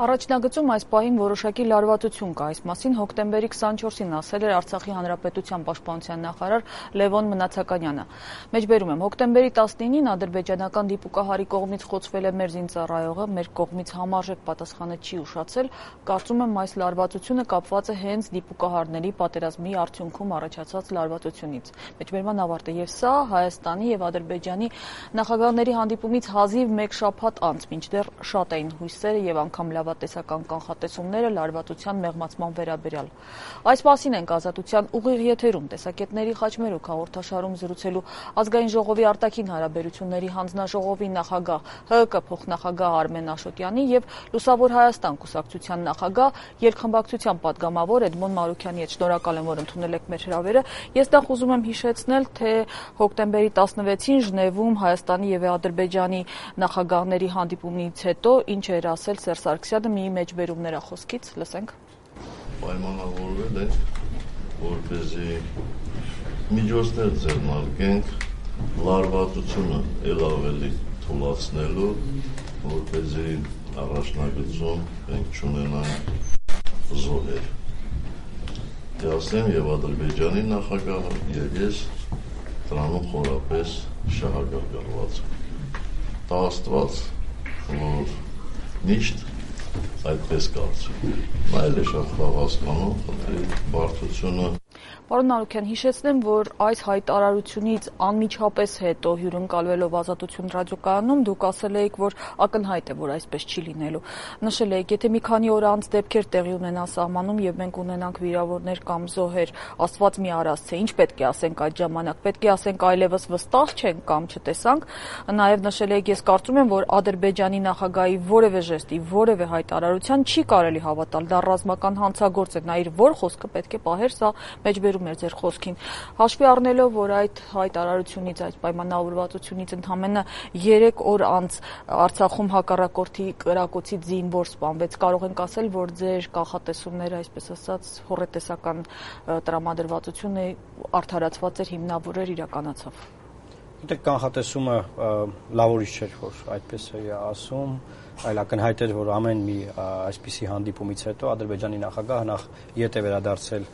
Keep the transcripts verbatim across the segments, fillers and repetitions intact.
Առաջնագծում այս պահին որոշակի լարվածություն կա, այս մասին հոկտեմբերի քսանչորսին ասել էր Արցախի Հանրապետության պաշտպանության նախարար Լևոն Մնացականյանը։ Մեջբերում եմ, հոկտեմբերի տասնինին ադրբեջանական դիպուկահարի կողմից խոցվել է մեր զինծառայողը, մեր կողմից համարժեք պատասխանը չի ուշացել, կարծում եմ այս լարվածությունը կապված է հենց դիպուկահարների պատերազմի արդյունքում առաջացած լարվածությունից։ Մեջբերման ավարտը եւ սա Հայաստանի եւ Ադրբեջանի նախագահների հանդիպումից հազիվ մեկ շաբաթ անց, մինչդեռ շատ էին հույսերը եւ անգամ լավատեսական կանխատեսումները լարվածության մեղմացման վերաբերյալ։ Այս մասին ենք Ազատության ուղիղ եթերում տեսակետների խաչմերուկ հաղորդաշարում զրուցելու Ազգային ժողովի արտաքին հարաբերությունների հանձնաժողովի նախագահ ՀՀԿ փոխնախագահ Արմեն Աշոտյանի եւ Լուսավոր Հայաստան կուսակցության նախագահ երկխմբակցության падգամավոր Էդմոն Մարուքյանի հետ։ Շնորհակալ եմ, որ ընդունել եք մեր հրավերը։ Ես նախ ուզում եմ հիշեցնել, թե հոկտեմբերի տասնվեցին Ժնևում Հայաստանի եւ Ադրբեջանի նախագահների հանդիպումից հետո ինչ էր ասել Սերժ Սարգսյանը մի մեջբերում նրա խոսքից, լսենք։ Պայմանավորվել է, որպեսզի միջոցներ ձեռնարկենք լարվածությունը ել ավելի թուլացնելու, որպեսզի առաջնագծում մենք չունենանք զոհեր։ Ասեմ եւ Ադրբեջանի նախագահը եւ ես դրանում խորապես շահագրգռված եմ։ Դա Աստված, որ միշտ այդպես կարծում։ Այլ է շատ լավ հասկանում, խնդրի բարդությունը։ Պարոն Մարուքյան, հիշեցնեմ, որ այս հայտարարությունից անմիջապես հետո հյուրընկալվելով Ազատություն ռադիոկայանում դուք ասել էիք, որ ակնհայտ է, որ այսպես չի լինելու։ Նշել էիք, եթե մի քանի օր անց դեպքեր տեղի ունենան սահմանում եւ մենք ունենանք վիրավորներ կամ զոհեր, Աստված մի արասցե, ինչ պետք է ասենք այդ ժամանակ։ Պետք է ասենք այլևս վստահ չենք կամ չտեսանք։ Նաեւ նշել էիք, ես կարծում եմ, որ Ադրբեջանի նախագահի որևէ ժեստի, որևէ հայտարարության չի կարելի հավատալ։ Դա ռազմական հանցագործ է, նա իր որ խոսքը պետք է պահեր, սա մեջբերում էր ձեր խոսքին։ Հաշվի առնելով, որ այդ հայտարարությունից, այդ պայմանավորվածությունից ընդամենը երեք օր անց Արցախում հակառակորդի կրակոցից զինվոր սպանվեց, կարող ենք ասել, որ ձեր կանխատեսումները, այսպես ասած, հոռետեսական տրամադրվածությունը արդարացված էր, հիմնավոր էր, իրականացավ։ Գիտեք, կանխատեսումը լավորից չէր, որ այդպես էի ասում, այլ ակնհայտ էր, որ ամեն մի այսպիսի հանդիպումից հետո Ադրբեջանի նախագահը նախ ետ է վերադարձել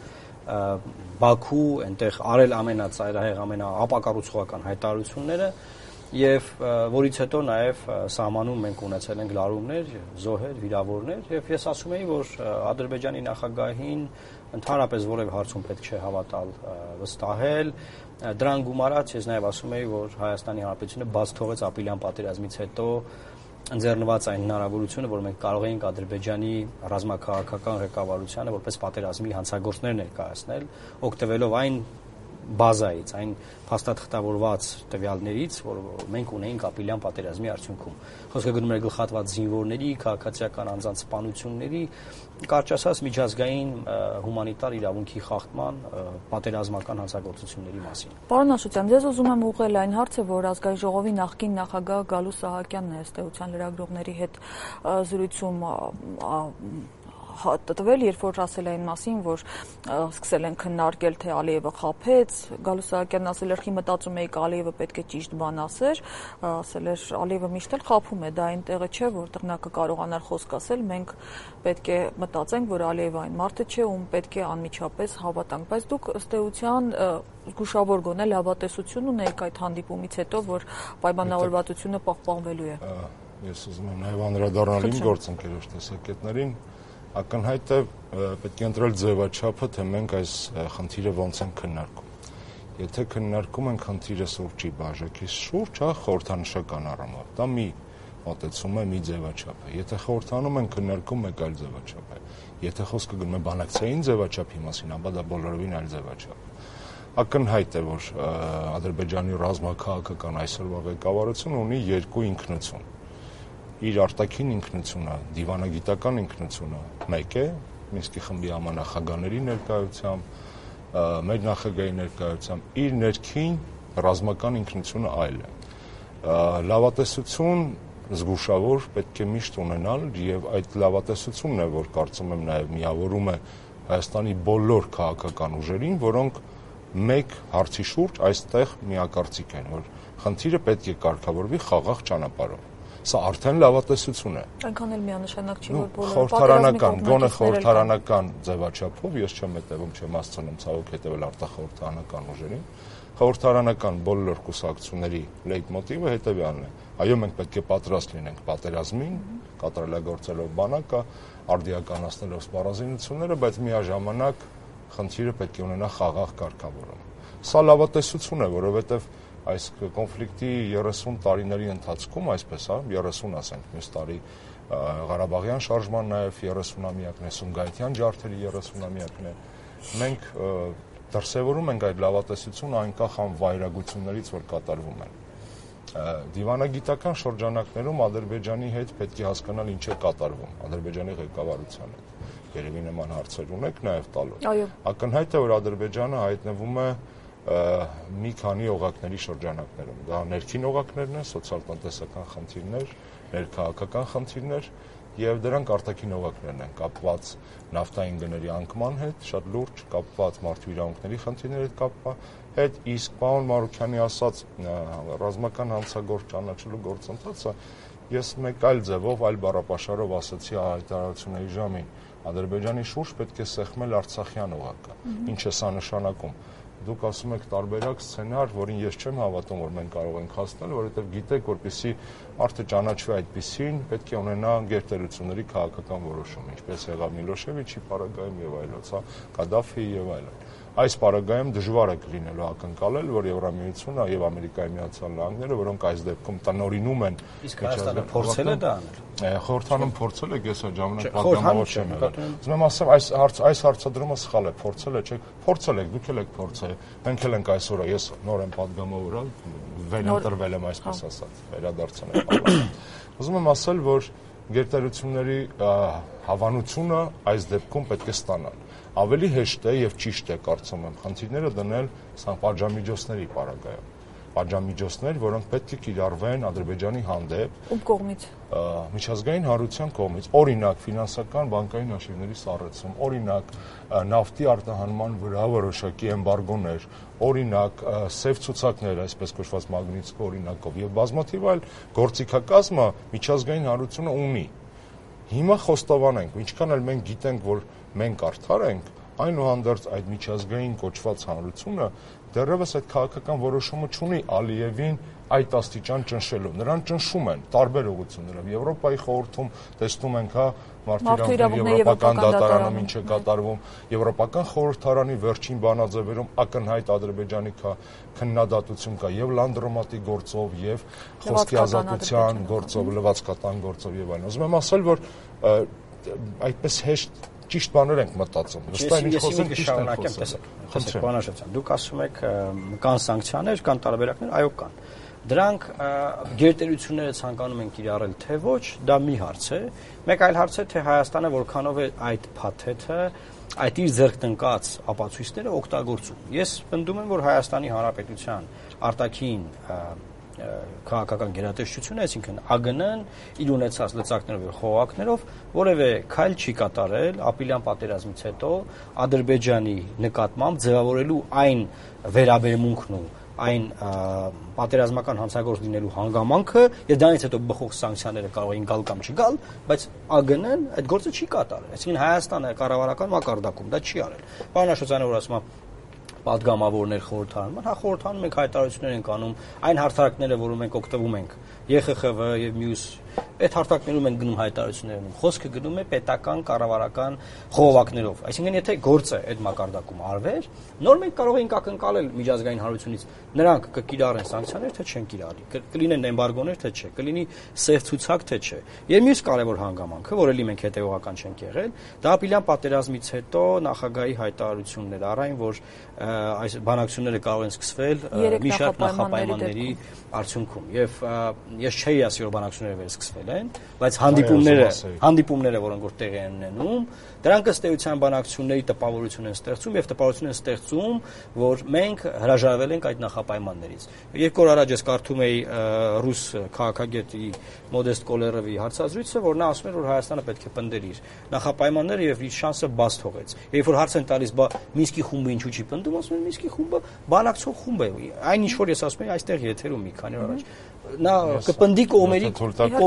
Բաքու, այնտեղ արել ամենածայրահեղ, ամենաապակառուցողական հայտարարությունները եւ որից հետո նաեւ սահմանում մենք ունեցել ենք լարումներ, զոհեր, վիրավորներ եւ ես ասում եի, որ Ադրբեջանի նախագահին ընդհանրապես որևէ հարցում պետք չէ հավատալ, վստահել։ Դրան գումարած ես նաեւ ասում եի, որ Հայաստանի Հանրապետությունը բաց թողեց ապրիլյան պատերազմից հետո ընձեռնված այն հնարավորությունը, որ մենք կարող էինք Ադրբեջանի ռազմաքաղաքական ղեկավարությանը որպես պատերազմի հանցագործներ ներկայացնել, օգտվելով այն բազայից, այն փաստաթղթավորված տվյալներից, որ մենք ունեինք ապրիլյան պատերազմի արդյունքում։ Խոսքը գնում էր գլխատված զինվորների, քաղաքացիական անձանց սպանությունների, կարճ ասած միջազգային հումանիտար իրավունքի խախտման, պատերազմական հանցագործությունների մասին։ Պարոն Աշոտյան, ես ուզում եմ ուղղել այն հարցը, որ Ազգային ժողովի նախկին նախագահ Գալուստ Սահակյանն է ըստ էության լրագրողների հետ զրույցում տվել, երբ որ ասել այն մասին, որ սկսել են քննարկել, թե Ալիևը խաբեց, Գալուստ Սահակյանն ասել էր, «Խի մտածում էիք Ալիևը պետք է ճիշտ բան ասեր», ասել էր, Ալիևը միշտ էլ խաբում է, դա այն տեղը չէ, որտեղ նա կկարողանար խոսք ասել, մենք պետք է մտածենք, որ Ալիևը այն մարդը չէ, ում պետք է անմիջապես հավատանք, բայց դուք ըստ էության զգուշավոր գոնե լավատեսություն ունեիք այդ հանդիպումից հետո, որ պայմանավորվածությունը պահպանվելու է։ Ես ուզում եմ նաև անդրադառնալ իմ գործընկերոջ տեսակետներին, ակնհայտ է պետք է ընտրել ձևաչափը, թե մենք այս խնդիրը ոնց ենք քննարկում։ Եթե քննարկում ենք խնդիրը սուրճի բաժակի շուրջ, հա, խորհրդանշական առումով, դա մի մոտեցում է, մի ձևաչափ է։ Եթե խորհրդանում ենք քննարկում, մեկ այլ ձևաչափ է։ Եթե խոսքը գնում է բանակցային ձևաչափի մասին, ապա դա բոլորովին այլ ձևաչափ է։ Ակնհայտ է, որ Ադրբեջանի ռազմաքաղաքական այսօրվա ղեկավարությունը ունի երկու ինքնություն։ Իր արտաքին ինքնությունը, դիվանագիտական ինքնությունը մեկ է, Մինսկի խմբի համանախագահների ներկայությամբ, մեր նախագահի ներկայությամբ, իր ներքին ռազմական ինքնությունը այլ է։ Լավատեսություն զգուշավոր պետք է միշտ ունենալ եւ այդ լավատեսությունն է, որ կարծում եմ նաեւ միավորում է Հայաստանի բոլոր քաղաքական ուժերին, որոնք մեկ հարցի շուրջ այստեղ միակարծիք են, որ խնդիրը պետք է կարգավորվի խաղաղ ճանապարհով։ Սա արդեն լավատեսություն է։ Այնքան էլ միանշանակ չի, որ բոլորը խորհրդարանական, գոնե խորհրդարանական ձևաչափով ես չեմ հետևում, չեմ հասցնում ցավոք հետևել արտախորհրդարանական ուժերին։ Խորհրդարանական բոլոր կուսակցությունների լեյտմոտիվը հետևյալն է. այո, մենք պետք է պատրաստ լինենք պատերազմին, կատարելագործելով բանակը, արդիականացնելով սպառազինությունները, բայց միաժամանակ խնդիրը պետք է ունենա խաղաղ կարգավորում։ Սա լավատեսություն է, որովհետև այս կոնֆլիկտի երեսուն տարիների ընթացքում, այսպես է, երեսուն ասենք, մյուս տարի Ղարաբաղյան շարժման նաև երեսունամյակն է, Սումգայիթյան ջարդերի երեսունամյակն է, մենք դրսևորում ենք այդ լավատեսությունը անկախ անվայրագություններից, որ կատարվում են։ Դիվանագիտական շրջանակներում Ադրբեջանի հետ պետք է հասկանալ ինչ է կատարվում, Ադրբեջանի ղեկավարության հետ։ Երևի նման հարցեր ունեք նաև տալու։ Ակնհայտ է, որ Ադրբեջանը հայտնվում է մի քանի օղակների շրջանակներում։ Դա ներքին օղակներն են, սոցիալ-տնտեսական խնդիրներ, ներքաղաքական խնդիրներ եւ դրանք արտաքին օղակներն են, կապված նավթային գների անկման հետ, շատ լուրջ, կապված մարդու իրավունքների խնդիրների հետ կապված հետ, իսկ պարոն Մարուքյանի ասած ռազմական հանցագործ ճանաչելու գործընթացը ես մեկ այլ ձևով, այլ բառապաշարով ասացի հայտարարությունների ժամին, Ադրբեջանի շուրջ պետք է սեղմել Արցախյան օղակը։ Ինչ է սա նշանակում։ Դուք ասում եք տարբերակ սցենար, որին ես չեմ հավատում, որ մենք կարող ենք հասնել, որովհետև գիտեք, որպեսզի մարդը ճանաչվի այդպիսին, պետք է ունենա գերտերությունների քաղաքական որոշում, ինչպես եղավ Միլոշևիչի պարագայում եւ այլոց, հա, Կադաֆիի եւ այլն։ Այս պարագայում դժվար է կլինելու ակնկալել, որ Եվրամիությունը եւ Ամերիկայի Միացյալ Նահանգները, որոնք այս դեպքում տնօրինում են, իսկ Հայաստանը փորձել է դա անել։ Խորհրդանում փորձել է, ես այդ ժամանակ պատգամավոր չեմ եղել։ Ուզում եմ ասեմ, այս հարց այս հարցադրումը սխալ է, փորձել է, չէ՞, փորձել եք, դուք էլ եք փորձել։ Մենք էլ ենք այսօր, ես նոր եմ պատգամավոր, վերընտրվել եմ այսպես ասած, վերադարձան եմ։ Ուզում եմ ասել, որ գերտերությունների հավանությունը այս դեպքում պետք է ստանալ։ Ավելի հեշտ է եւ ճիշտ է, կարծում եմ, խնդիրները դնել պատժամիջոցների պարագայում։ Պատժամիջոցներ, որոնք պետք է կիրառվեն Ադրբեջանի հանդեպ ում կողմից միջազգային հանրության կողմից, օրինակ ֆինանսական բանկային հաշիվների սառեցում, օրինակ նավթի արտահանման վրա որոշակի էմբարգոներ, օրինակ սև ցուցակներ, այսպես կոչված Մագնիտսկի օրինակով եւ բազմաթիվ այլ գործիքակազմը միջազգային հանրությունը ունի։ Հիմա խոստովանենք, ինչքան էլ մենք գիտենք, որ մենք արդար ենք, այնուհանդերձ այդ միջազգային կոչված հանրությունը դեռևս այդ քաղաքական որոշումը չունի Ալիևին այդ աստիճան ճնշելու։ Նրան ճնշում են տարբեր ուղղություններով։ Եվրոպայի խորհրդում տեսնում ենք, հա, մարդու իրավունքների եվրոպական դատարանում ինչ է կատարվում, Եվրոպական խորհրդարանի վերջին բանաձևերում ակնհայտ Ադրբեջանի քննադատություն կա եւ լանդրոմատի գործով եւ խոսքի ազատության գործով, լվացկատան գործով եւ այլն։ Ուզում եմ ասել, որ այդպես հեշտ ճիշտ բաներ ենք մտածում։ Վստահ ինչ խոսենք ճիշտ ենք խոսում։ Տեսեք, պարոն Աշոտյան, դուք ասում եք կան սանկցիաներ, կան տարբերակներ, այո կան։ Դրանք գերտերությունները ցանկանում են կիրառել թե ոչ, դա մի հարց է։ Մեկ այլ հարց է, թե Հայաստանը որքանով է այդ փաթեթը, այդ իր ձեռք տնկած ապացույցները օգտագործում։ Ես պնդում եմ, որ Հայաստանի Հանրապետության արտաքին քաղաքական գերատեսչությունը, այսինքն ԱԳՆ-ն իր ունեցած լծակներով եւ խողովակներով որևէ քայլ չի կատարել ապրիլյան պատերազմից հետո Ադրբեջանի նկատմամբ ձևավորելու այն վերաբերմունքն ու այն պատերազմական հանցագործ լինելու հանգամանքը եւ դրանից հետո բխող սանկցիաները կարող են գալ կամ չգալ, բայց ԱԳՆ-ն այդ գործը չի կատարել։ Այսինքն Հայաստանը կառավարական մակարդակում դա չի արել։ Պարոն Աշոտյանը որ ասում է պատգամավորներ խորհրդարանում, հա խորհրդարանում մենք հայտարարություններ ենք անում, այն հարթակները, որում մենք օգտվում ենք, Ե Խ Խ V եւ մյուս այդ հարթակներում են գնում հայտարարություններ անում։ Խոսքը գնում է պետական կառավարական խողովակներով։ Այսինքն եթե գործը այդ մակարդակում արվեր, նոր մենք կարող էինք ակնկալել միջազգային հանրությունից նրանք կկիրառեն սանկցիաներ, թե չեն կիրառի, կլինեն էմբարգոներ, թե չէ, կլինի սև ցուցակ, թե չէ։ Եվ մյուս կարևոր հանգամանքը, որ էլի մենք հետեւողական չենք եղել, դա ապրիլյան պատերազմից հետո նախագահի հայտարարությունն էր առայն, որ այս բանակցությունները կարող են սկսվել մի շարք նախապայմանների արդյունքում։ Եվ ես չէի ասի, որ բանակցությունները վերսկսվել են, բայց հանդիպումները, հանդիպումները, որոնք որ տեղի են ունենում, դրանք ըստ էության բանակցությունների տպավորություն են ստեղծում եւ տպավորություն են ստեղծում, որ մենք հրաժարվել ենք այդ նախապայմաններից։ Երկու օր առաջ ես կարդում էի ռուս քաղաքագետի Մոդեստ Կոլերովի հարցազրույցը, որ նա ասում էր, որ Հայաստանը պետք է պնդեր իր նախապայմանները եւ իր շանսը բաց թողեց։ Երբ որ հարց են տալիս, բա Մինսկի խումբը ինչու չի պնդում, ասում են Մինսկի խումբը բանակցող խումբ է։ Այն ինչ որ ես ասում եմ, այստեղ եթերում մի քանի օր առաջ նա կպնդի կողմերի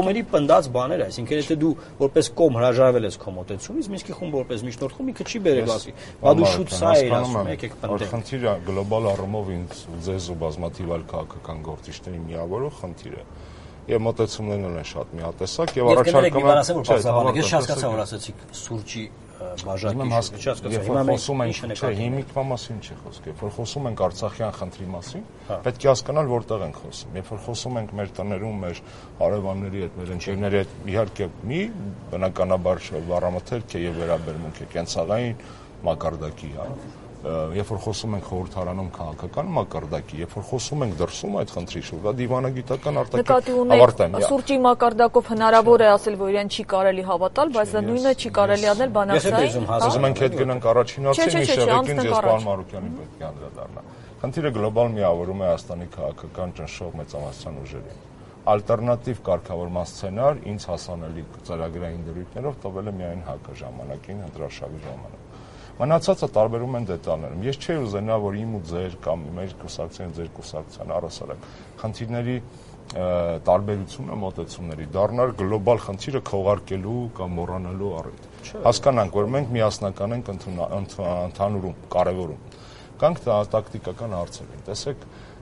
կողմերի պնդած բաներ, այսինքն եթե դու որպես կողմ հրաժարվել ես քո մոտեցումից, Մինսկի խումբը որպես միջնորդ մի քիչ չի բերել ասի։ Բա դու շուտ սա ես ասում, եկեք պնդենք։ Խնդիրը գլոբալ առումով ինձ ձեզ ու բազմաթիվ այլ քաղաքական գործիչների միավորող խնդիր է։ Եվ մոտեցումներն են շատ միատեսակ եւ առաջարկում եմ։ Ես չհասկացա, որ ասացիք սուրճի բաժակի շուտ, հիմա խոսում ենք, չէ, հիմիկվա մասին չի խոսք, երբ որ խոսում ենք Արցախյան խնդրի մասին, պետք է հասկանալ որտեղ ենք խոսում։ Երբ որ խոսում ենք մեր տներում, մեր հարևանների հետ, մեր ընկերների հետ, իհարկե մի բնականաբար բառամթերք է եւ վերաբերմունք է կենցաղային մակարդակի, հա։ Երբ որ խոսում ենք խորհրդարանում քաղաքական մակարդակի, երբ որ խոսում ենք դրսում այդ խնդրի շուրջ, դա դիվանագիտական արտաքին ավարտեմ։ Սուրճի մակարդակով հնարավոր է ասել, որ իրեն չի կարելի հավատալ, բայց դա նույնը չի կարելի անել բանակցային։ Ուզում ենք հետ գնանք առաջինացին, մի շեղեկին ես պարոն Մարուկյանին պետք է անդրադառնա։ Խնդիրը գլոբալ միավորում է Հայաստանի քաղաքական ճնշող մեծամասնության ուժերին։ Ալտերնատիվ կարգավորման սցենար ինձ հասանելի ծրագրային դրույթներով տվել է միայն ՀԱԿ-ը ժամանակին, ընտրարշավի ժամանակ։ Մնացածը տարբերում են դետալներում։ Ես չէի ուզենա, որ իմ ու ձեր կամ մեր կուսակցության, ձեր կուսակցության առասարակ խնդիրների տարբերությունը մոտեցումների դառնար գլոբալ խնդիրը քողարկելու կամ մոռանալու առիթ։ Հասկանանք, որ մենք միասնական ենք ընդհանուրում, կարևորում։ Կանք տակտիկական հարցերին։ Տեսեք,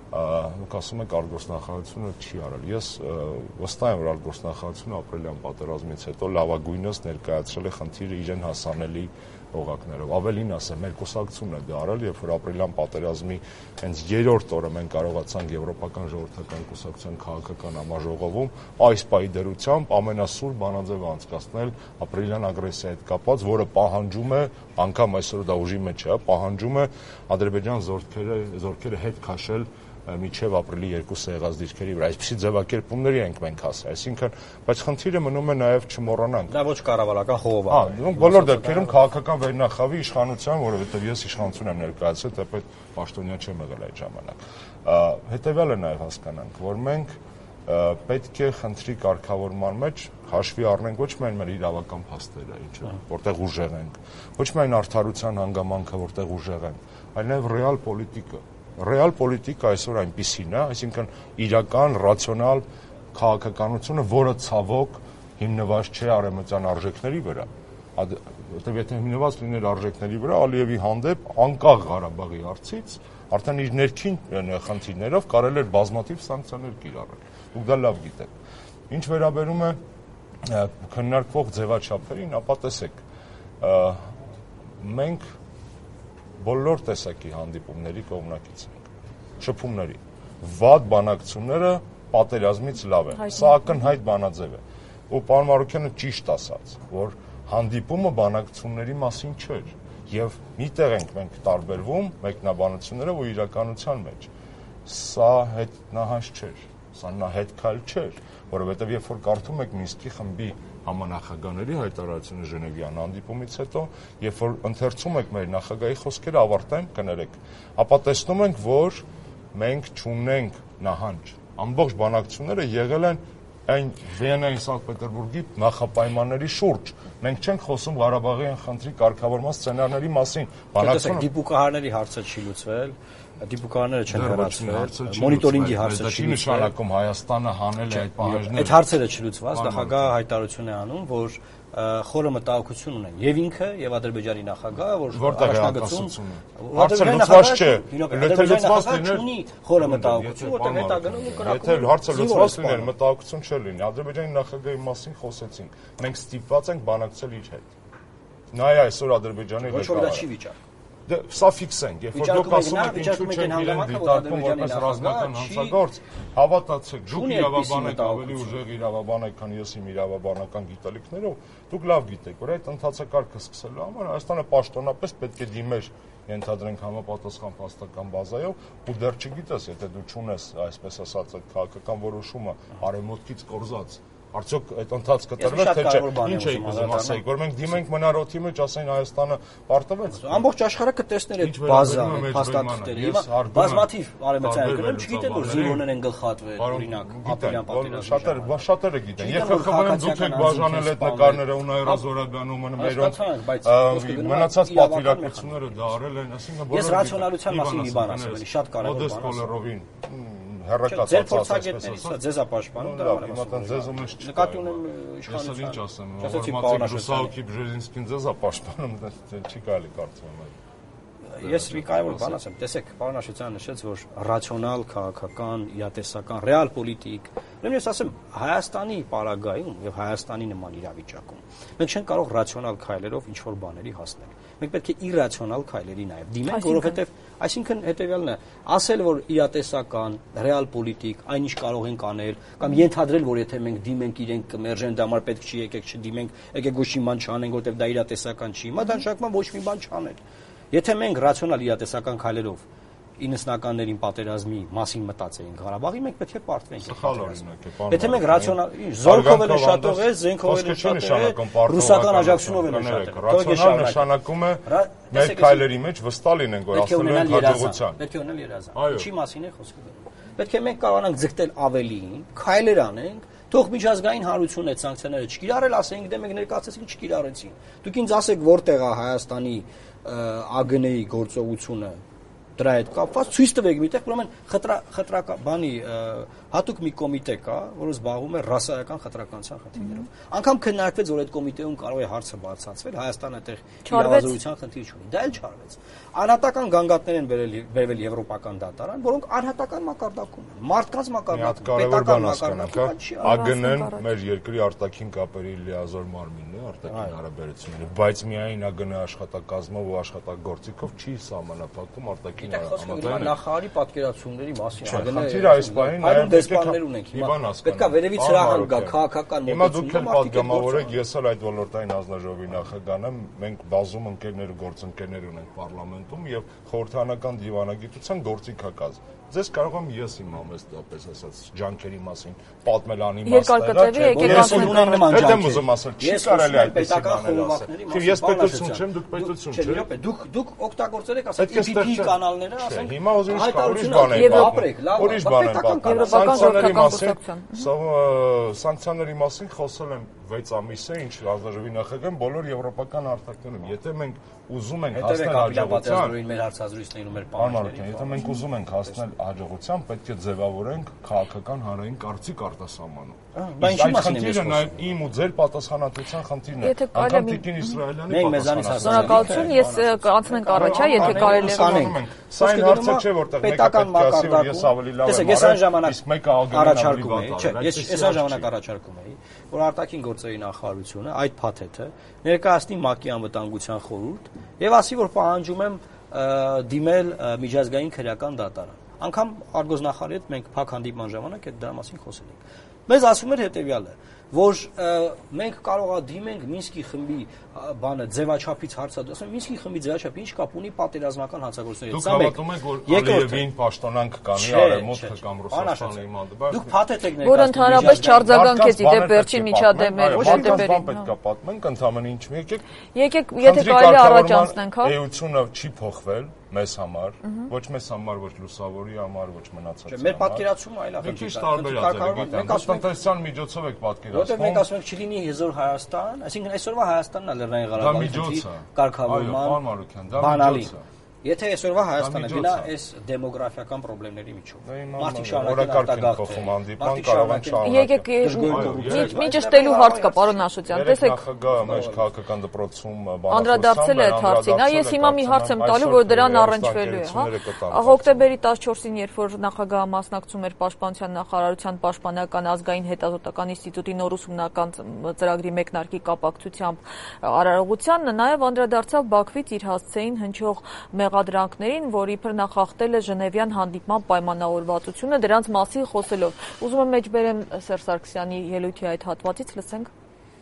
դուք ասում եք արտգործնախարարությունը չի արել։ Ես վստահ եմ, որ արտգործնախարարությունը ապրիլյան պատերազմից հետո լավագույնս ներկայացրել է խնդիրը իրեն հասանելի օղակներով։ Ավելին ասեմ, մեր կուսակցությունն է դա արել, երբ որ ապրիլյան պատերազմի հենց երրորդ օրը մենք կարողացանք Եվրոպական ժողովրդական կուսակցության քաղաքական համաժողովում այս պայդերությամբ ամենասուր բանաձևը անցկացնել ապրիլյան ագրեսիայի հետ կապված, որը պահանջում է, անգամ այսօր դա ուժի մեջ է, պահանջում է Ադրբեջան զորքերը զորքերը հետ քաշել միջև ապրիլի երկուսը եղած դիրքերի վրա։ Այսպիսի ձևակերպումների ենք մենք հասել։ Այսինքն, բայց խնդիրը մնում է նաև չմոռանանք։ Դա ոչ կառավարական խոհով է։ Հա, բոլոր դեպքերում քաղաքական վերնախավի իշխանության, որովհետև ես իշխանություն եմ ներկայացրել, թեպետ պաշտոնյա չեմ եղել այդ ժամանակ։ Հետևյալը նաև հասկանանք, որ մենք պետք է խնդրի կարգավորման մեջ հաշվի առնենք ոչ միայն մեր իրավական փաստերը, ինչը որտեղ ուժեղ ենք, ոչ միայն արդարության հանգամանքը, որտեղ ուժեղ ենք, այլ նաև ռեալ պոլիտիկը։ Ռեալ պոլիտիկա այսօր այնպիսին է, այսինքն իրական, ռացիոնալ քաղաքականությունը, որը ցավոք հիմնված չէ արևմտյան արժեքների վրա, որտեղ եթե հիմնված լիներ արժեքների վրա, Ալիևի հանդեպ անկախ Ղարաբաղի հարցից արդեն իր ներքին խնդիրներով կարելի էր բազմաթիվ սանկցիաներ կիրառել։ Դուք դա լավ գիտեք։ Ինչ վերաբերում է քննարկվող ձևաչափերին, ապա տեսեք, մենք բոլոր տեսակի հանդիպումների կողմնակից ենք, շփումների, վատ բանակցությունները պատերազմից լավ են, սա ակնհայտ բանաձև է, ու պարոն Մարուկյանը ճիշտ ասաց, որ հանդիպումը բանակցությունների մասին չէր, եւ միտեղ ենք մենք տարբերվում մեկնաբանությունները ու իրականության մեջ, սա հետնահանջ չէր, սա հետքայլ չէր, որովհետեւ երբ որ կարդում եք Մինսկի խմբի համանախագահների հայտարարությունը Ժնևյան հանդիպումից հետո, երբ որ ընթերցում եք մեր նախագահի խոսքերը, ավարտեմ, կներեք, ապա տեսնում ենք, որ մենք չունենք նահանջ։ Ամբողջ բանակցությունները եղել են այն Վիեննայի Սանկտ Պետերբուրգի նախապայմանների շուրջ։ Մենք չենք խոսում Ղարաբաղյան խնդրի կարգավորման սցենարների մասին։ Բանակցությունը դիպուկահարների հարցը չի լուծվել, դիպուկահարները չեն հեռացվել, մոնիտորինգի հարցը չի նշանակում Հայաստանը հանել է այդ պահանջները։ Այդ հարցերը չլուծված, նախագահը հայտարարություն է անում, որ խորը մտահոգություն ունեն եւ ինքը եւ Ադրբեջանի նախագահը, որ առաջնագծում հարցը լուծված չէ, եթե լուծված լիներ խորը մտահոգություն, որտեղ հետա գնում ու կրակում։ Եթե հարցը լուծված լիներ, մտահոգություն չէր լինի։ Ադրբեջանի նախագահի մասին խոսեցինք։ Մենք ստիպված ենք բանակցել իր հետ։ Նա է այսօր Ադրբեջանի ղեկավարը։ Ոչ որ դա չի վիճակ։ Սա ֆիքսենք, երբ որ դուք ասում եք ինչու չեն իրեն դիտարկում որպես ռազմական հանցագործ, հավատացեք, դուք իրավաբան եք, ավելի ուժեղ իրավաբան եք, քան ես իմ իրավաբանական գիտելիքներով, դուք լավ գիտեք, որ այդ ընթացակարգը սկսելու համար Հայաստանը պաշտոնապես պետք է դիմեր, ենթադրենք համապատասխան փաստական բազայով, ու դեռ չգիտես, եթե դու չունես, այսպես ասած, այդ քաղաքական որոշումը արևմուտքից կորզած, արդյոք այդ ընթացքը տրվեց թե չէ։ Ինչ էիք ուզում ասեիք, որ մենք դիմենք մնարոթի մեջ, ասեն Հայաստանը պարտվեց։ Ամբողջ աշխարհը տեսներ այդ բազա փաստաթղթերը։ Բազմաթիվ արևմտյան երկրներ չգիտեն, որ զինվորներ են գլխատվել, օրինակ, ապրիլյան պատերազմի։ Շատերը, շատերը գիտեն։ Երբ ԽԽՎ-ն դուք եք բաժանել այդ նկարները ու Նաիրա Զոհրաբյանը մերոնք մնացած պատվիրակությունները դա արել են, ասինքն բոլորը։ Ես ռացիոնալության մասին մի բան ասեմ, էլի շատ կարևոր բան ասեմ։ հերրակացած փորձագետներից է ձեզ է պաշտպանում դա լավ հիմա տան ձեզ ու մեզ չկա նկատի ունեմ իշխանության ինչ ասեմ Մարտիկ Ռուսաուկի Բժեզինսկին ձեզ է պաշտպանում չի կարելի կարծում եմ Ես մի կարևոր բան ասեմ, տեսեք, պարոն Աշոտյանը նշեց, որ ռացիոնալ, քաղաքական, իրատեսական, ռեալ պոլիտիկ, ուրեմն ես ասեմ, Հայաստանի պարագայում եւ Հայաստանի նման իրավիճակում մենք չենք կարող ռացիոնալ քայլերով ինչ-որ բաների հասնել։ Մենք պետք է իրացիոնալ քայլերի նաեւ դիմենք, որովհետեւ այսինքն հետեւյալն է, ասել, որ իրատեսական, ռեալ պոլիտիկ, այնինչ կարող ենք անել, կամ ենթադրել, որ եթե մենք դիմենք իրենք կմերժեն, դա համար պետք չի եկեք չդիմենք, եկեք ոչ մի բան չանենք, որովհետեւ դա իրատեսական չի։ Հիմա դա նշանակում է ոչ մի բան չանել։ Եթե մենք ռացիոնալ իրատեսական քայլերով իննսնականներին պատերազմի մասին մտածեինք Ղարաբաղի, մենք պետք է պարտվենք։ Սխալ օրինակ է, պարոն։ Եթե մենք ռացիոնալ զորքով էլ շատով է, զենքով էլ շատով է, ռուսական աջակցությունով էլ շատով է։ Ռացիոնալ նշանակում է մեր քայլերի մեջ վստահ լինենք, որ ասելու ենք հաջողության։ Պետք է ունենալ երազանք։ Ինչի մասին է խոսքը։ Պետք է մենք կարողանանք ձգտել ավելին, քայլեր անենք, թող միջազգային հանրությունը այդ սանկցիաները չկիրառել, ասենք դե մենք ներկայացեցինք չկիրառեցին։ Դուք ինձ ասեք որտեղ է Հայաստանի ԱԳՆ-ի գործողությունը դրա հետ կապված ցույց տվեք միտեղ, ուրեմն խտրա խտրակաբանի հատուկ մի կոմիտե կա, որը զբաղվում է ռասայական խտրականության խնդիրներով։ Անկամ քննարկվեց, որ այդ կոմիտեում կարող է հարցը բարձրացվել, Հայաստանը այդտեղ իրավազորության խնդիր չունի։ Դա էլ չարվեց։ Անհատական գանգատներ են բերվել եվրոպական դատարան, որոնք անհատական մակարդակում են։ Մարդկանց մակարդակում, պետական մակարդակում չի։ ԱԳՆ-ն մեր երկրի արտաքին կապերի լիազոր մարմինն է, արտաքին հարաբերությունները, բայց միայն ԱԳՆ աշխատակազմով ու աշխատագործիկով չի սահմանափակում արտաքին նախարարի պատկերացումների մասին ԱԳՆ-ը այս բանին այլ դեսպաններ ունենք հիմա պետք է վերևից հրահանգ գա քաղաքական մոտեցում հիմա դուք էլ պատգամավորեք ես էլ այդ ոլորտային հանձնաժողովի նախագահն եմ մենք բազում ընկերներ ու գործընկերներ ունենք պարլամենտում եւ խորհրդանական դիվանագիտության գործիքակազմ Ձեզ կարող եմ ես իմ ամեստապես ասած ջանքերի մասին պատմել անիմաստները, ես ունեմ նման ջանքեր։ Եմ ուզում ասել, չի կարելի այդպես բանել։ Ես պետություն չեմ, դուք պետություն չեք։ Դուք դուք օգտագործել եք ասած ի պի պի կանալները, ասենք։ Հիմա ուրիշ բան է պատմել։ Ուրիշ բան է պատմել։ Սանկցիաների մասին, սանկցիաների մասին խոսել եմ վեց ամիս է, ինչ հանձնաժողովի նախագահ բոլոր եվրոպական արտակներում։ Եթե մենք ուզում ենք հասնել հաջողության, մեր հարցազրույցներում մեր պարոն, եթե մենք ուզում ենք հասնել հաջողության, պետք է ձևավորենք քաղաքական հանրային կարծիք արտասահմանում։ Բայց ինչ մասին է նաև իմ ու ձեր պատասխանատվության խնդիրն է։ Անկամ Տիկին Իսրայելյանի պատասխանատվություն։ Շնորհակալություն, ես կանցնենք առաջ, եթե կարելի է։ Սա այն հարցը չէ, որտեղ մեկը պետք է ասի, որ ես ավելի լավ եմ արել, իսկ մեկը առաջարկում է, չէ, ես ես այն ժամանակ առաջարկում էի, որ արտաքին գործերի նախարարությունը այդ փաթեթը ներկայացնի ՄԱԿ-ի անվտանգության խորհուրդ եւ ասի, որ պահանջում եմ դիմել միջազգային քրեական դատարան։ Անկամ արգոզնախարարի հետ մենք փակ հանդիպման ժամանակ այդ դրա մասին խոսել ենք։ Մեզ ասում էր հետեւյալը, որ մենք կարող է դիմենք Մինսկի խմբի բանը ձևաչափից հարցադրել, Մինսկի խմբի ձևաչափը ինչ կապ ունի պատերազմական հանցագործությունների հետ։ Դուք հավատում եք, որ Ալիևին պաշտոնանկ կանի արևմուտքը կամ Ռուսաստանի իմաստը։ Դուք փաթեթ եք ներկայացնում, որ ընդհանրապես չարձագանքեց իդեպ վերջին միջադեպեր, հանդեպերին։ Պետք է պատմենք ընդհանրին ինչ մի եկեք։ Եկեք, եթե կարելի առաջ անցնենք, հա։ Էությունը չի փոխվել մեզ համար, ոչ մեզ համար, ոչ լուսավորի համար, ոչ մնացածի համար։ Մեր պատկերացումը այլ է։ Մի քիչ տարբերած է, գիտեմ։ Մենք տնտեսական միջոցով եք պատկերացնում։ Որտեղ մենք ասում ենք չլինի հզոր Հայաստան, այսինքն այսօրվա Հայաստանն է Լեռնային Ղարաբաղի կարգավորման բանալի։ Եթե այսօրվա Հայաստանը գնա այս դեմոգրաֆիական խնդիրների միջով։ Մարդիկ շարունակեն արտագաղթել, հանդիպան կարող են շարունակել։ Եկեք մի ճշտելու հարց կա, պարոն Աշոտյան, տեսեք։ Նախագահը մեր քաղաքական դպրոցում անդրադարձել է այդ հարցին, հա, ես հիմա մի հարց եմ տալու, որ դրան առնչվելու է, հա։ Հոկտեմբերի տասնչորսին, երբ որ նախագահը մասնակցում էր Պաշտպանության նախարարության Պաշտպանական ազգային հետազոտական ինստիտուտի նոր ուսումնական ծրագրի մեկնարկի կապակցությամբ արարողության, նաև անդրադարձավ Բաքվից իր հասցեին հնչող մեղադրանքներին, որ իբր նախախտել է Ժնևյան հանդիպման պայմանավորվածությունը, դրանց մասին խոսելով։ Ուզում եմ մեջբերեմ Սերժ Սարգսյանի ելույթի այդ հատվածից, լսենք։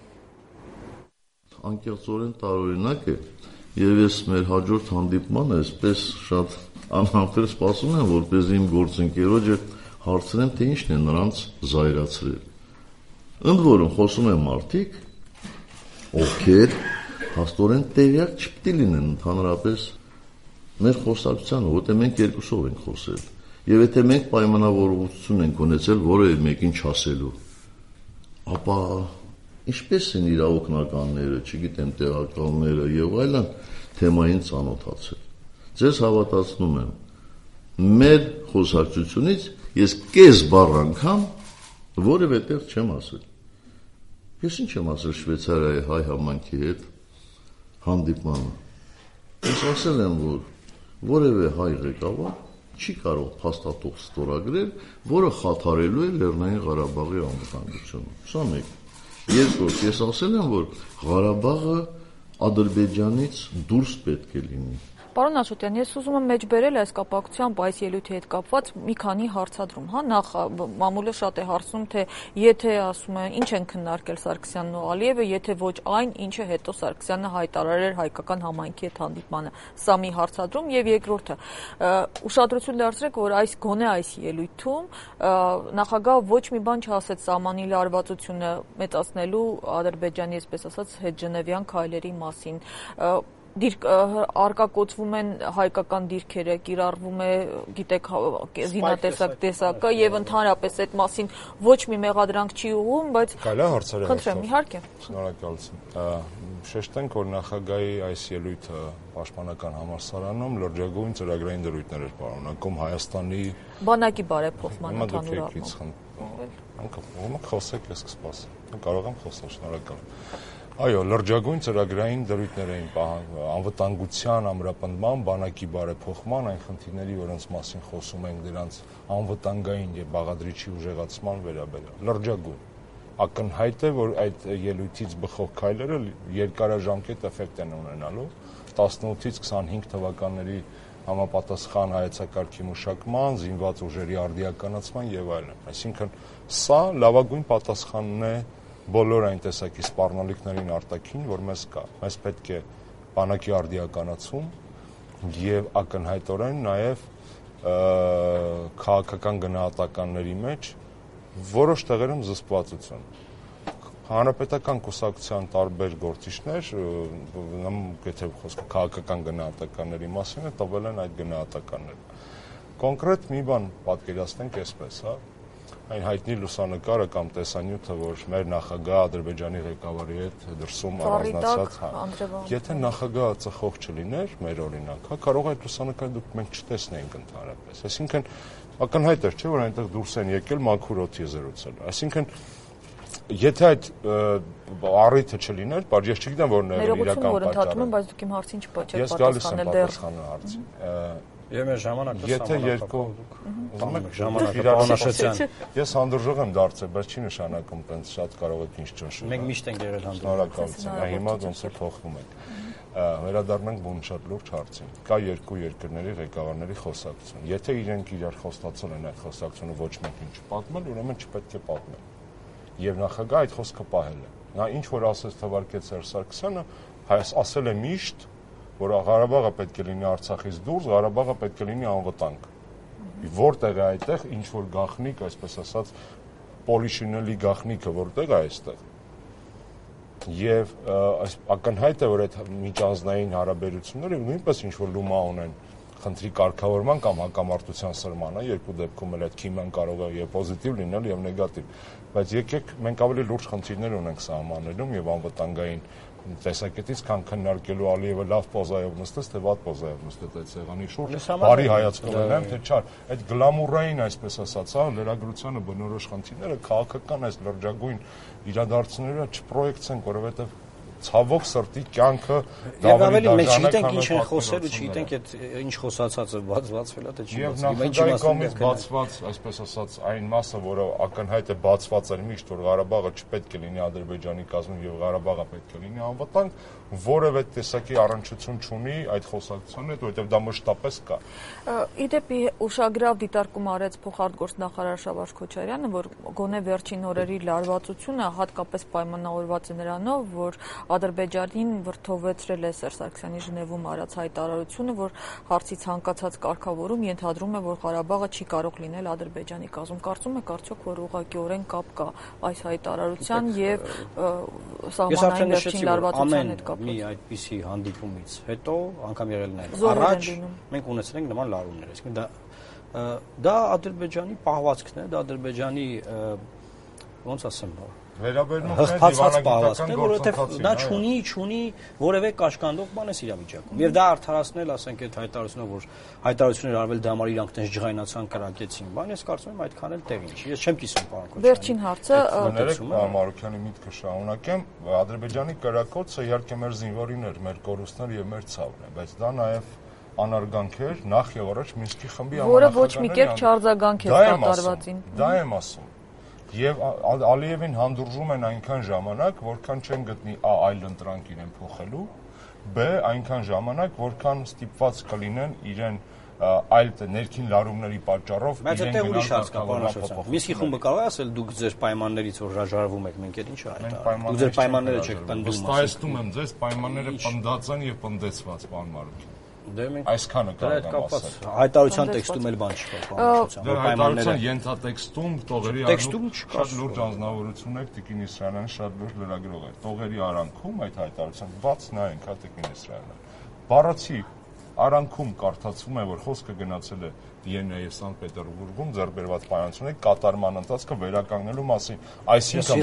Անկեղծորեն տարօրինակ է, եւ ես մեր հաջորդ հանդիպմանը այսպես շատ անհամբեր սպասում եմ, որպեսզի իմ գործընկերոջը հարցնեմ, թե ինչն է նրանց զայրացրել։ Ընդ որում խոսում են մարդիկ, ովքեր հաստորեն տեղյակ չպետք է լինեն ընդհանրապես մեր խոսակցությանը, որտեղ մենք երկուսով ենք խոսել։ Եվ եթե մենք պայմանավորվածություն ենք ունեցել որևէ մեկին չասելու, ապա ինչպես են իր օգնականները, չգիտեմ, տեղակալները եւ այլն թեմային ծանոթացել։ Ձեզ հավատացնում եմ, մեր խոսակցությունից ես կես բառ անգամ որևէ տեղ չեմ ասել։ Ես ինչ եմ ասել Շվեյցարիայի հայ համայնքի հետ հանդիպմանը։ Ես ասել եմ, որ որևէ հայ ղեկավար չի կարող փաստաթուղթ ստորագրել, որը խաթարելու է Լեռնային Ղարաբաղի անվտանգությունը։ Սա մեկ։ Երկրորդ, ես ասել եմ, որ Ղարաբաղը Ադրբեջանից դուրս պետք է լինի։ Պարոն Աշոտյան, ես ուզում եմ մեջբերել այս կապակցությամբ այս ելույթի հետ կապված մի քանի հարցադրում, հա, նախ մամուլը շատ է հարցնում, թե եթե ասում են ինչ են քննարկել Սարգսյանն ու Ալիևը, եթե ոչ այն, ինչը հետո Սարգսյանը հայտարարել հայկական համայնքի հետ հանդիպմանը։ Սա մի հարցադրում եւ երկրորդը, ուշադրություն դարձրեք, որ այս գոնե այս ելույթում նախագահը ոչ մի բան չասեց սահմանի լարվածությունը մեծացնելու Ադրբեջանի, այսպես ասած, հետժնևյան քայլերի մասին։ Դիրք արկակոծվում են հայկական դիրքերը, կիրառվում է, գիտեք, զինատեսակ տեսակը եւ ընդհանրապես այդ մասին ոչ մի մեղադրանք չի ուղղում, բայց Կարելի է հարցերը խնդրեմ, իհարկե։ Շնորհակալություն։ Շեշտենք, որ նախագահի այս ելույթը Պաշտպանական համալսարանում լրջագույն ծրագրային դրույթներ էր պարունակում Հայաստանի բանակի բարեփոխման ընդհանուր առմամբ։ Խոսեք, ես կսպասեմ։ Կարող եմ խոսալ, շնորհակալ եմ։ Այո, լրջագույն ծրագրային դրույթներ էին անվտանգության ամրապնդման, բանակի բարեփոխման, այն խնդիրների, որոնց մասին խոսում ենք, դրանց անվտանգային եւ բաղադրիչի ուժեղացման վերաբերյալ։ Լրջագույն։ Ակնհայտ է, որ այդ ելույթից բխող քայլերը երկարաժամկետ էֆեկտ են ունենալու տասնութից քսանհինգ թվականների համապատասխան հայեցակարգի մշակման, զինված ուժերի արդիականացման եւ այլն։ Այսինքն սա լավագույն պատասխանն է բոլոր այն տեսակի սպառնալիքներին արտաքին, որ մեզ կա։ Մեզ պետք է բանակի արդիականացում եւ ակնհայտորեն նաեւ քաղաքական գնահատականների մեջ որոշ տեղերում զսպվածություն։ Հանրապետական կուսակցության տարբեր գործիչներ, եթե խոսքը քաղաքական գնահատականների մասին է, տվել են այդ գնահատականները։ Կոնկրետ մի բան պատկերացնենք այսպես, հա, այն հայտնի լուսանկարը կամ տեսանյութը, որ մեր նախագահը Ադրբեջանի ղեկավարի հետ դրսում առանձնացած, հա, եթե նախագահը ծխող չլիներ, մեր օրինակ, հա, կարող է այդ լուսանկարը դուք մենք չտեսնեինք ընդհանրապես։ Այսինքն ակնհայտ է, չէ, որ այնտեղ դուրս են եկել մաքուր օդի զրուցել։ Այսինքն եթե այդ առիթը չլիներ, բայց ես չգիտեմ որն է իրական պատճառը։ Ներողություն, որ ընդհատում եմ, բայց դուք իմ հարցին չպատասխանել դեռ։ Ես գալիս եմ պատասխանելու հարցին։ Եվ մեր ժամանակը եթե երկու ժամանակ ես հանդուրժող եմ դարձել, բայց չի նշանակում տենց շատ կարող եք ինչ ճնշել։ Մենք միշտ ենք եղել հանդուրժող։ Հիմա ոնց է փոխվում եք։ Վերադառնանք բուն շատ լուրջ հարցին։ Կա երկու երկրների ղեկավարների խոսակցություն։ Եթե իրենք իրար խոստացել են այդ խոսակցությունը ոչ մեկ ինչ պատմել, ուրեմն չպետք է պատմել։ Եվ նախագահը այդ խոսքը պահել է։ Նա ինչ որ ասեց թվարկեց Սերժ Սարգսյանը, հայս ասել է միշտ, որ Ղարաբաղը պետք է լինի Արցախից դուրս, Ղարաբաղը պետք է լինի անվտանգ։ Որտեղ է այդտեղ ինչ որ գաղտնիք, այսպես ասած, պոլիշինելի գաղտնիքը որտեղ է այստեղ։ Եվ այս ակնհայտ է, որ այդ միջանձնային հարաբերությունները նույնպես ինչ որ լումա ունեն խնդրի կարգավորման կամ հակամարտության սրմանը, երկու դեպքում էլ այդ քիմիան կարող է եւ պոզիտիվ լինել եւ նեգատիվ, բայց եկեք մենք ավելի լուրջ խնդիրներ ունենք սահմաններում եւ անվտանգային տեսակետից քան քննարկելու Ալիևը լավ պոզայով նստեց, թե վատ պոզայով նստեց այդ սեղանի շուրջ, բարի հայացքով ունեմ, թե չար, այդ գլամուրային, այսպես ասած, հա, լրագրությանը բնորոշ խնդիրները քաղաքական այս լրջագույն իրադարձությունները չպրոյեկցենք, որովհետեւ ցավոք սրտի կյանքը ավելի մենք չգիտենք ինչ են խոսել ու չգիտենք այդ ինչ խոսացածը բացվածվել է թե չի բացվել։ Եւ նախագահի բացված, այսպես ասած, այն մասը, որը ակնհայտ է բացված էր միշտ, որ Ղարաբաղը չպետք է լինի Ադրբեջանի կազմում եւ Ղարաբաղը պետք է լինի անվտանգ, որևէ տեսակի առնչություն չունի այդ խոսակցության հետ, որովհետեւ դա մշտապես կա։ Իդեպի ուշագրավ դիտարկում արեց փոխարտգործնախարար Շավարժ Քոչարյանը, որ գոնե վերջին օրերի լարվածությունը հատկապես պայմանավորված է նրանով, որ Ադրբեջանին վրթովեցրել է Սերժ Սարգսյանի Ժնևում արած հայտարարությունը, որ հարցի ցանկացած կարգավորում ենթադրում է, որ Ղարաբաղը չի կարող լինել Ադրբեջանի կազմում։ Կարծում եք արդյոք, որ ուղղակիորեն կապ կա այս հայտարարության եւ սահմանային վերջին լարվածության հետ կապված։ Մի այդպիսի հանդիպումից հետո անգամ եղել նաև առաջ մենք ունեցել ենք նման լարումներ, այսինքն դա դա Ադրբեջանի պահվածքն է, դա Ադրբեջանի ոնց ասեմ, հղթացած պահվածքն է, որովհետև դա չունի, չունի որևէ կաշկանդող բան էս իրավիճակում։ Եվ դա արդարացնել, ասենք, այդ հայտարարությունը, որ հայտարարություններ արվել դա համար իրանք տես ջղայնացան, կրակեցին, բան, ես կարծում եմ այդքան էլ տեղին չի։ Ես չեմ կիսում պարոն Քոչարյան։ Վերջին հարցը Մարուկյանի միտքը շարունակեմ, Ադրբեջանի կրակոցը իհարկե մեր զինվորին էր, մեր կորուստներ եւ մեր ցավն է, բայց դա նաեւ անարգանք էր նախ եւ առաջ Մինսկի խմբի որը ոչ մի կերպ չարձագանք է կատարվածին։ Դա եմ ասում։ Եվ Ալիևին հանդուրժում են այնքան ժամանակ, որքան չեն գտնի Ա այլ ընտրանք իրեն փոխելու, Բ այնքան ժամանակ, որքան ստիպված կլինեն իրեն այլ ներքին լարումների պատճառով իրեն գնալ։ Մինսկի խումբը կարող է ասել դուք ձեր պայմաններից որ հրաժարվում եք, մենք էլ ինչ հայտարարում։ Դուք ձեր պայմանները չեք պնդում։ Վստահեցնում եմ ձեզ, պայմանները պնդած են եւ պնդեցված, պարոն Մարուկյան։ Այսքանը կարող եմ ասել։ Հայտարարության տեքստում էլ բան չկա, պարոն Քոչարյան։ Դե հայտարարության ենթատեքստում տողերի տեքստում չկա լուրջ անձնավորություն է Տիկին Իսրայելյանը, շատ լուրջ լրագրող է։ Տողերի արանքում այդ հայտարարության բաց նայենք, հա Տիկին Իսրայելյանը։ Բառացի արանքում կարդացվում է, որ խոսքը գնացել է Վիեննա եւ Սանկտ Պետերբուրգում ձեռբերված պայմանությունների կատարման ընթացքը վերականգնելու մասին։ Այսինքն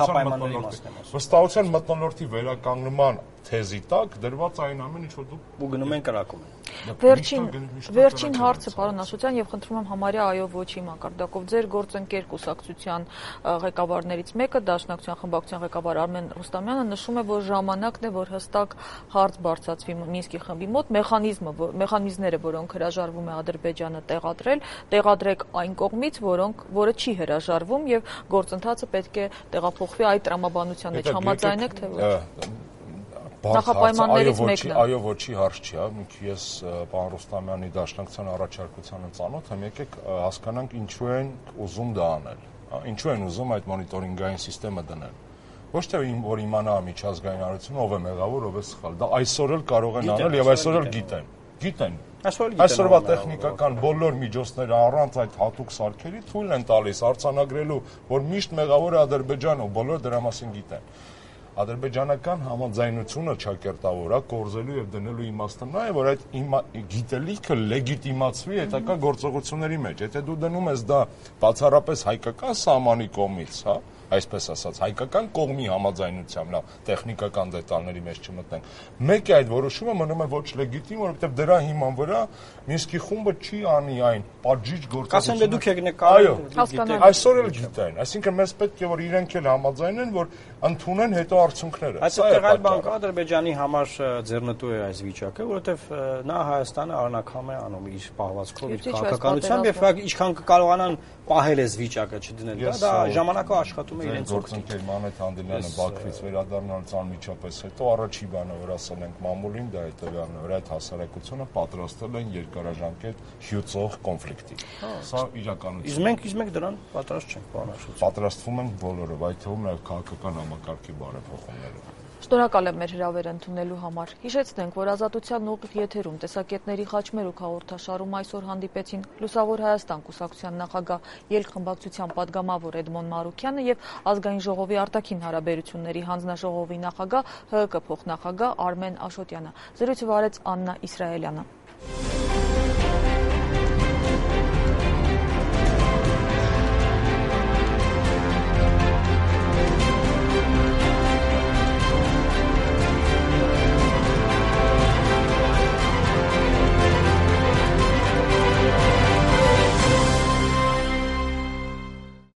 վստահության մթնոլորտի վերականգնման թեզի տակ դրված այն ամեն ինչ որ դուք ու գնում են կրակում են։ Վերջին վերջին հարցը պարոն Աշոտյան եւ խնդրում եմ համարյա այո ոչի մակարդակով ձեր գործընկեր կուսակցության ղեկավարներից մեկը Դաշնակցության խմբակցության ղեկավար Արմեն Ռուստամյանը նշում է, որ ժամանակն է, որ հստակ հարց բարձրացվի Մինսկի խմբի մոտ մեխանիզմը, մեխանիզմները, որոնք հրաժարվում է Ադրբեջանը տեղադրել, տեղադրեք այն կողմից, որոնք որը չի հրաժարվում եւ գործընթացը պետք է տեղափոխվի այդ տրամաբանության մեջ համաձայն եք թե ոչ։ Նախապայմաններից մեկն է։ Այո, ոչի հարց չի, ես պարոն Ռուստամյանի Դաշնակցության առաջարկությանը ծանոթ եմ, եկեք հասկանանք ինչու են ուզում դա անել, ինչու են ուզում այդ մոնիտորինգային համակարգը դնել։ Ոչ թե որ իմանա միջազգային հանրությունը ով է մեղավոր, ով է սխալ, դա այսօր էլ կարող են անել եւ այսօր էլ գիտեն։ Գիտեն։ Այսօրվա տեխնիկական բոլոր միջոցները առանց այդ հատուկ սարքերի թույլ են տալիս արձանագրելու, որ միշտ մեղավոր է Ադրբեջանը, բոլորը դրա մասին գիտեն։ Ադրբեջանական համաձայնությունը չակերտավորա կորզելու եւ դնելու իմաստը նա է, որ այդ գիտելիքը լեգիտիմացվի հետագա գործողությունների մեջ։ Եթե դու դնում ես դա բացառապես հայկական սահմանի կողմից, հա, այսպես ասած, հայկական կողմի համաձայնությամբ, լավ, տեխնիկական դետալների մեջ չմտնենք։ Մեկ է այդ որոշումը մնում է ոչ լեգիտիմ, որովհետեւ դրա հիման վրա Մինսկի խումբը չի անի այն պատժիչ գործողությունը։ Ասեմ, դուք եք նկարել, գիտեք, այսօր էլ գիտեն, այսինքն մեզ պետք է որ իրենք էլ համաձայնեն, որ ընդունեն հետո արդյունքները։ Այստեղ այլ բան կա, Ադրբեջանի համար ձեռնտու է այս վիճակը, որովհետեւ նա Հայաստանը արնակամ է անում իր պահվածքով, իր քաղաքականությամբ եւ ինչքան կկարողանան պահել այս վիճակը չդնել։ Դա ժամանակը աշխատում է իրենց գործընկեր Մանեթ Անդելյանը Բաքվից վերադառնալուց անմիջապես հետո առաջի բանը որ ասել ենք մամուլին, դա հետեւյալն է, որ այդ հասարակությունը պատրաստել են երկարաժամկետ հյուծող կոնֆլիկտի։ Սա իրականություն։ Իսկ մենք իսկ մենք դրան պատրաստ չենք, պարոն Աշոտյան։ Պատրաստվում ենք բոլորը, այդ թվում նաև քաղաքական համակարգի բարեփոխումները։ Շնորհակալ եմ մեր հրավերը ընդունելու համար։ Հիշեցնենք, որ Ազատության ուղիղ եթերում տեսակետների խաչմերուկ հաղորդաշարում այսօր հանդիպեցին Լուսավոր Հայաստան կուսակցության նախագահ ելք խմբակցության падգամավոր Էդմոն Մարուկյանը եւ Ազգային ժողովի արտաքին հարաբերությունների հանձնաժողովի նախագահ ՀՀԿ փոխնախագահ Արմեն Աշոտյանը։ Զրույցը վարեց Աննա Իսրայելյանը։